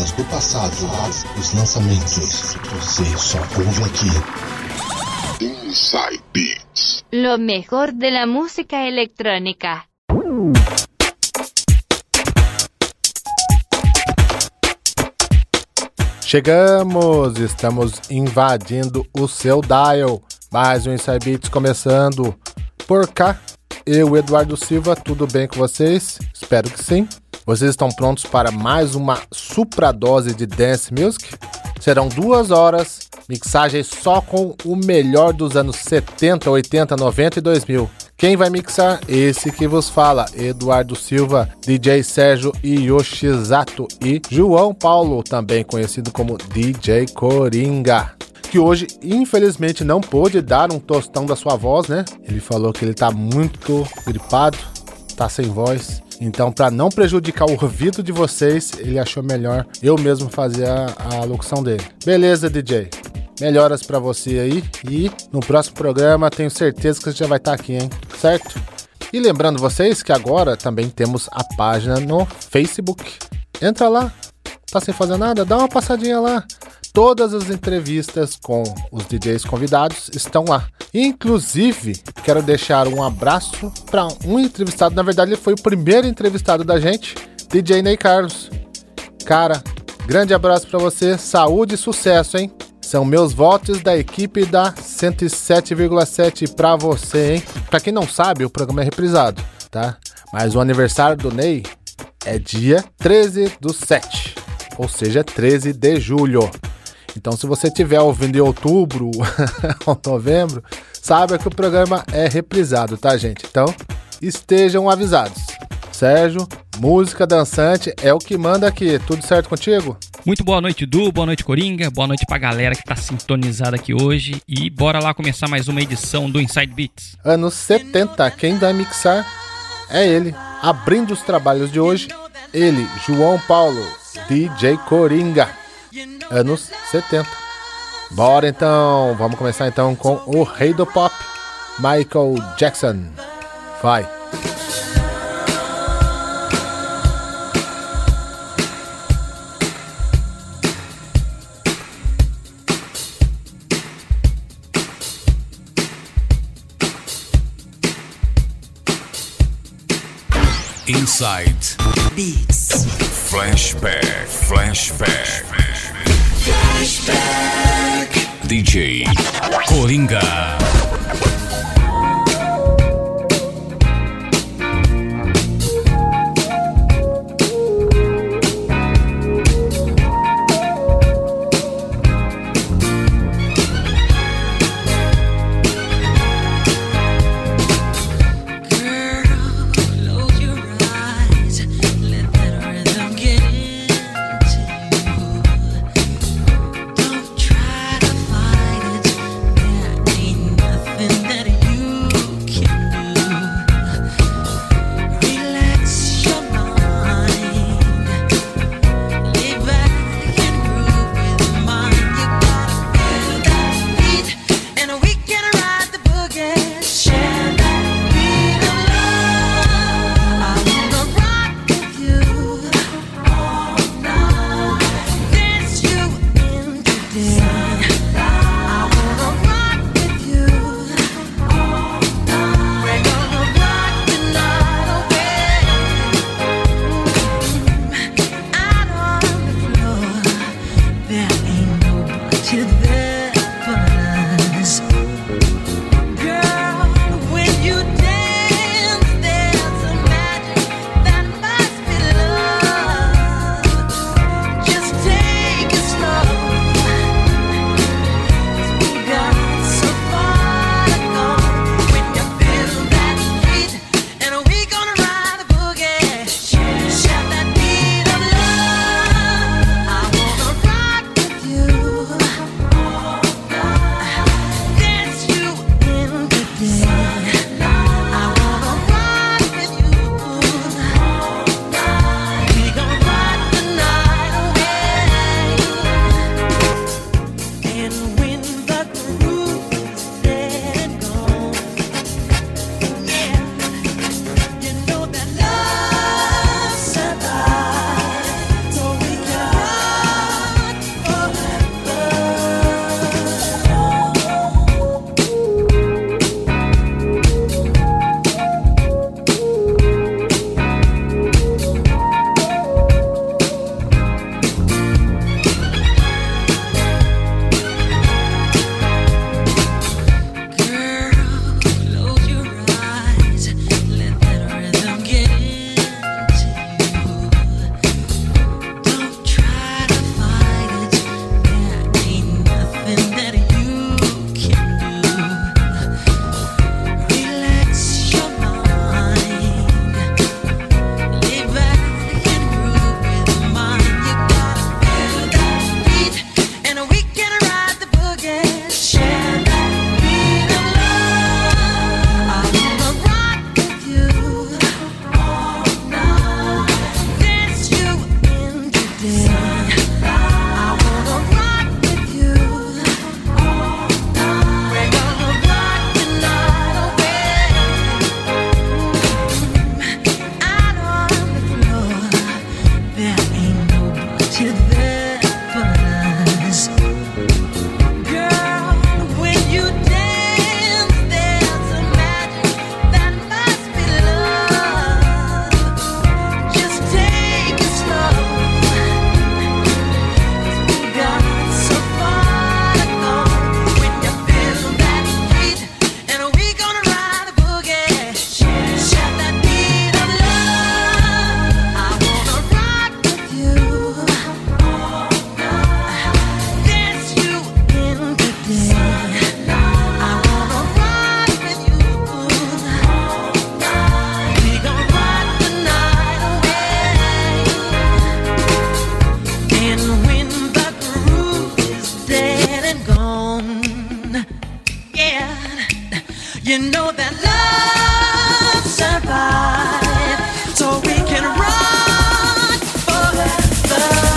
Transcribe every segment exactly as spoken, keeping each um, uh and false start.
músicas do passado, os lançamentos, você só ouve aqui. Inside Beats. Lo mejor de la música electrónica. Chegamos, estamos invadindo o seu dial. Mais um Inside Beats começando por cá. Eu, Eduardo Silva, tudo bem com vocês? Espero que sim. Vocês estão prontos para mais uma supradose de Dance Music? Serão duas horas, mixagem só com o melhor dos anos setenta, oitenta, noventa e dois mil. Quem vai mixar? Esse que vos fala, Eduardo Silva, D J Sérgio Yoshizato e João Paulo, também conhecido como D J Coringa, que hoje infelizmente não pôde dar um tostão da sua voz, né? Ele falou que ele tá muito gripado, tá sem voz. Então, para não prejudicar o ouvido de vocês, ele achou melhor eu mesmo fazer a, a locução dele. Beleza, D J? Melhoras pra você aí. E no próximo programa tenho certeza que você já vai estar aqui, hein? Certo? E lembrando vocês que agora também temos a página no Facebook. Entra lá. Tá sem fazer nada? Dá uma passadinha lá. Todas as entrevistas com os D Js convidados estão lá. Inclusive, quero deixar um abraço para um entrevistado. Na verdade, ele foi o primeiro entrevistado da gente, D J Ney Carlos. Cara, grande abraço para você. Saúde e sucesso, hein? São meus votos da equipe da cento e sete vírgula sete para você, hein? Para quem não sabe, o programa é reprisado, tá? Mas o aniversário do Ney é dia treze do sete, ou seja, treze de julho. Então, se você estiver ouvindo em outubro ou novembro, saiba que o programa é reprisado, tá, gente? Então, estejam avisados. Sérgio, música dançante é o que manda aqui. Tudo certo contigo? Muito boa noite, Du. Boa noite, Coringa. Boa noite pra galera que tá sintonizada aqui hoje. E bora lá começar mais uma edição do Inside Beats. Anos setenta, quem vai mixar é ele. Abrindo os trabalhos de hoje, ele, João Paulo, D J Coringa. Anos setenta. Bora então, vamos começar então com o rei do pop, Michael Jackson. Vai. Inside Beats. Flashback, flashback, flashback. D J Coringa. Try to fight it, there ain't nothing. You know that love survives, so we can run forever.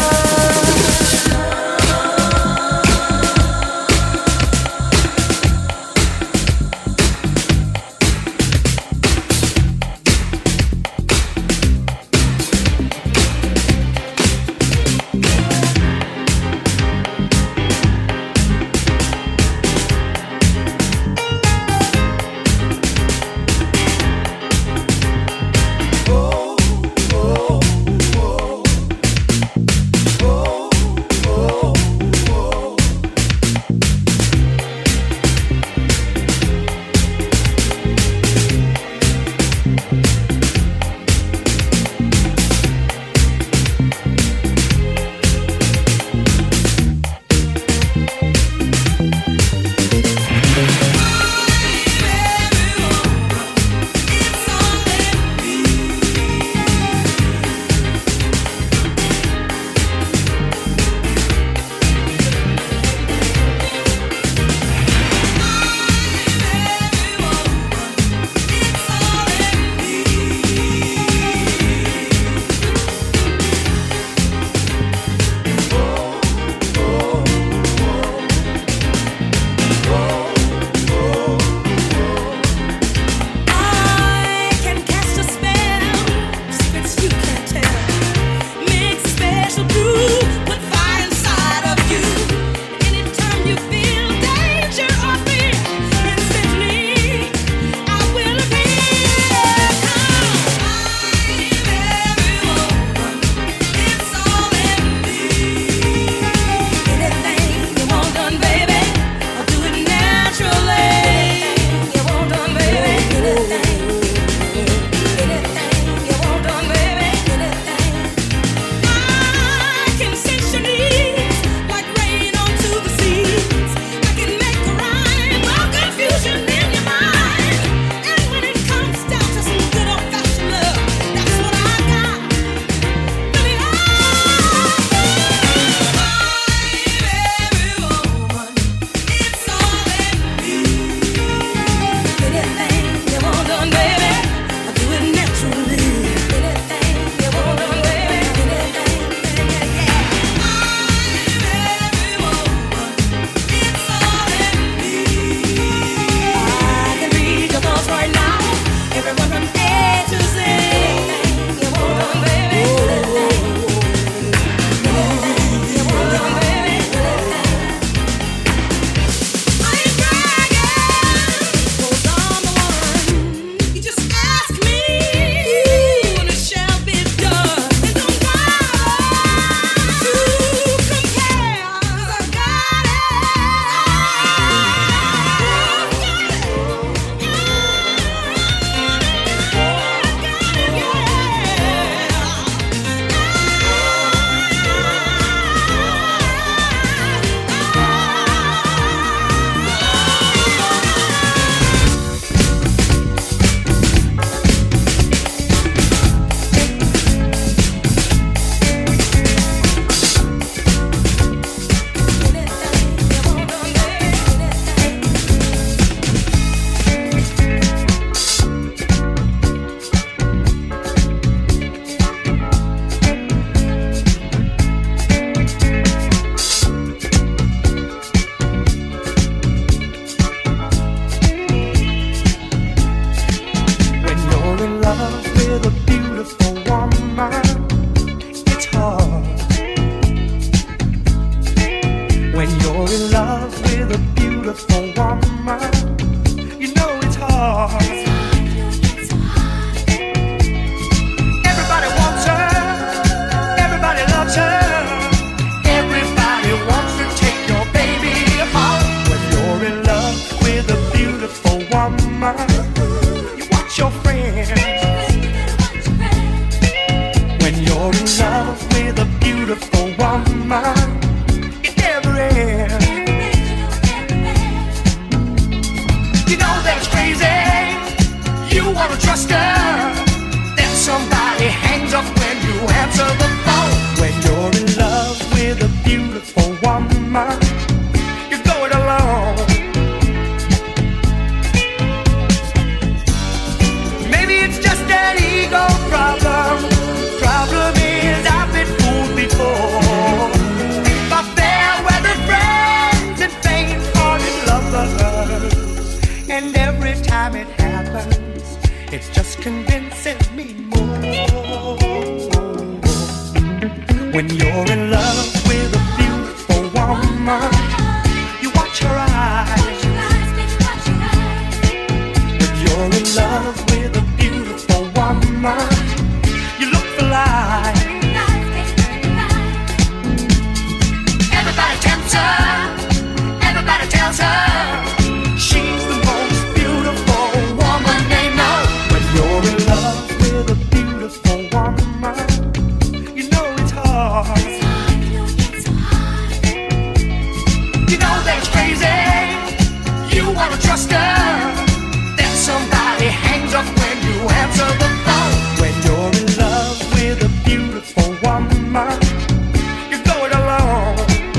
trust her, then somebody hangs up when you answer the phone. When you're in love with a beautiful woman, you're going alone.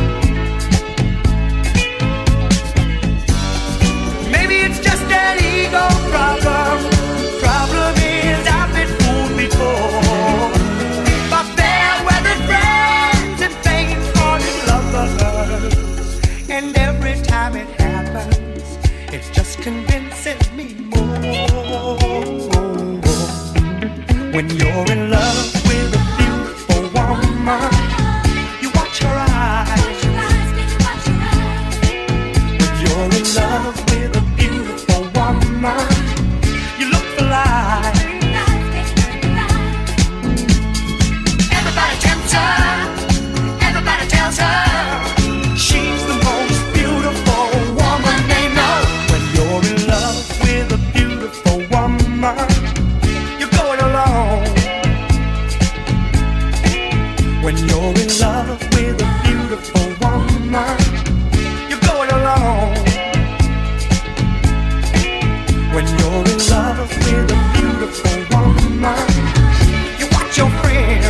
Maybe it's just an ego problem. Problem is I've been fooled before. But fair weather friends and faint-hearted lovers, and every time it happens, it just convinces me more. When you're in love with a beautiful woman, you watch her eyes. When you're in love with a beautiful woman, you look for life. Everybody tempts her, everybody tells her she's the most beautiful woman they know. When you're in love with a beautiful woman, you're going alone. When you're in love with a beautiful woman, you're going alone. When you're in love with a beautiful woman, you watch your friends.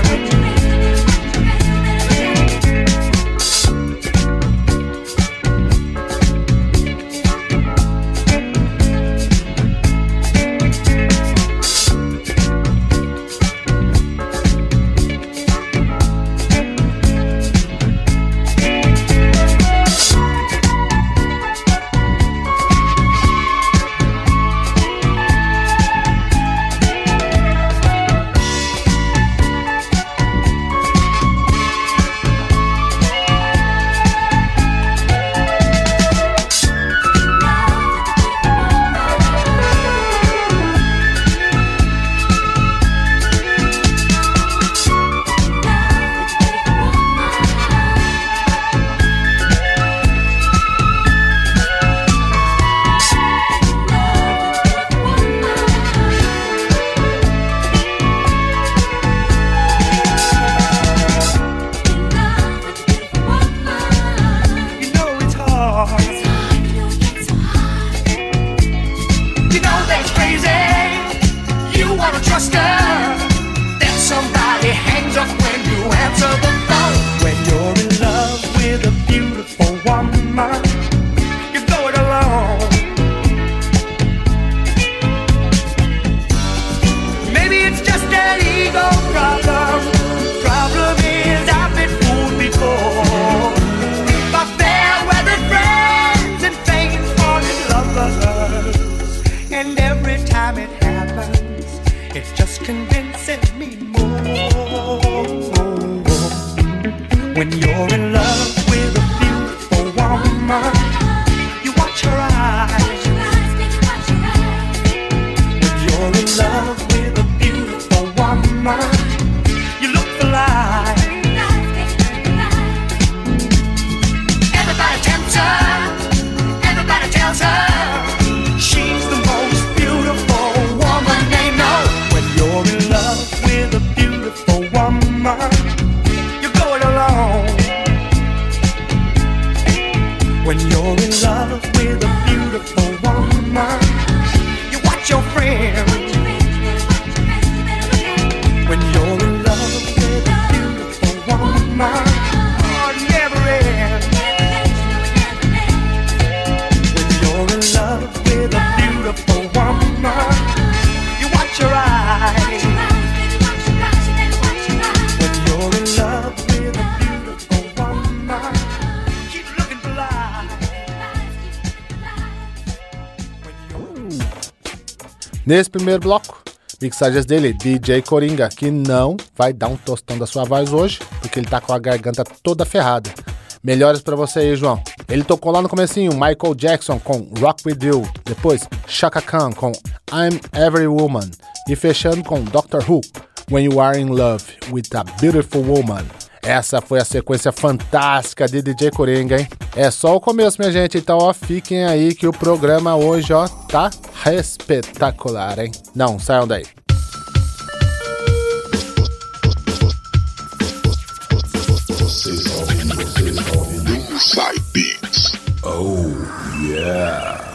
When you're in love with a beautiful woman, you watch her eyes. When you're in love with a beautiful woman, you look for life. Everybody tempts her, everybody tells her she's the most beautiful woman they know. When you're in love with a beautiful woman, when you're in love with a beautiful woman, you watch your friends. When you're in love with a beautiful woman, oh, it never ends. When you're in love with a beautiful woman, you watch your eyes. When you're in love with a beautiful woman, keep looking for life. Nesse primeiro bloco, mixagens dele, D J Coringa, que não vai dar um tostão da sua voz hoje, porque ele tá com a garganta toda ferrada. Melhores pra você aí, João. Ele tocou lá no comecinho Michael Jackson com Rock With You, depois Chaka Khan com I'm Every Woman, e fechando com doutor Who, When You Are In Love With A Beautiful Woman. Essa foi a sequência fantástica de D J Coringa, hein? É só o começo, minha gente, então ó, fiquem aí que o programa hoje, ó, tá espetacular, hein? Não, saiam daí. Vocês estão ouvindo, vocês estão ouvindo Inside Beats. Oh, yeah.